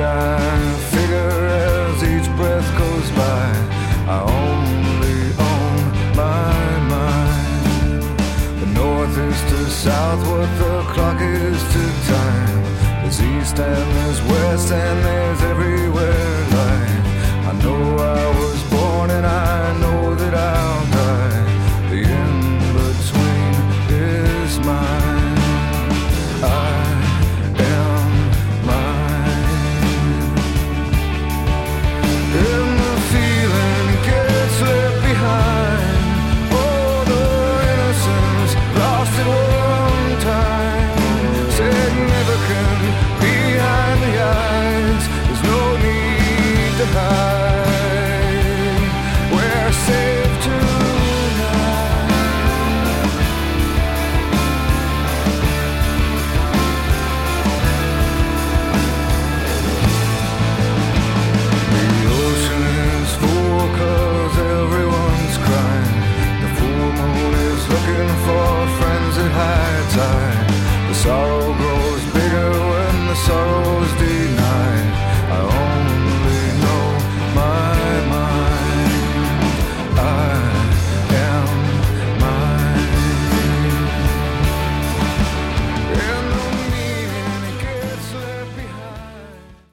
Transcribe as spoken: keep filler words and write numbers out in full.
I figure as each breath goes by, I only own my mind. The north is to south, what the clock is to time. There's east and there's west and